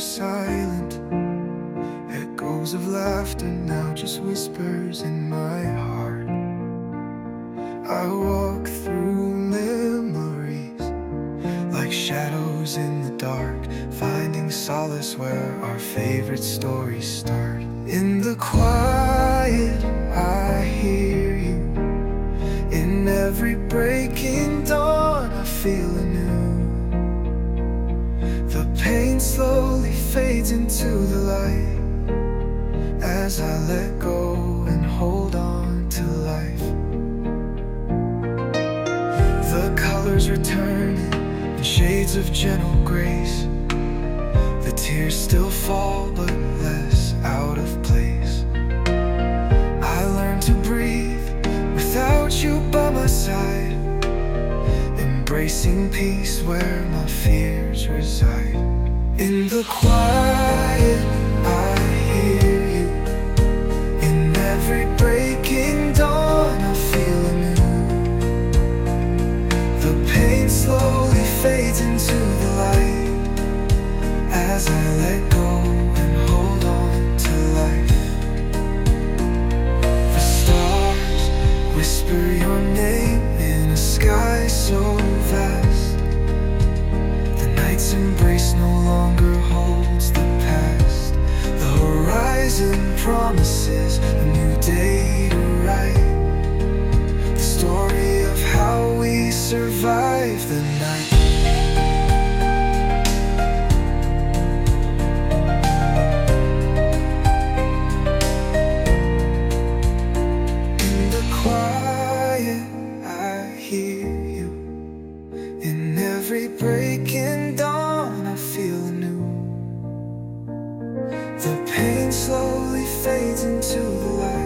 silent. Echoes of laughter now just whispers in my heart. I walk through memories like shadows in the dark, finding solace where our favorite stories start. In the quiet I hear you. In every breaking dawn I feel anew. The pain slowly fades into the light as I let go and hold on to life. The colors returning in shades of gentle grace. The tears still fall but less out of place. I learned to breathe without you by my side, embracing peace where my fears reside. In the quiet I hear you. In every breaking dawn I feel anew. The pain slowly fades into the light as I let go and hold on to life. The stars whisper your name in a sky so vast. The night's embrace no longer holds the past. The horizon promises a new day to write, the story of how we survive the night. In the quiet I hear you. In every breaking dawn I feel anew. The pain slowly fades into the light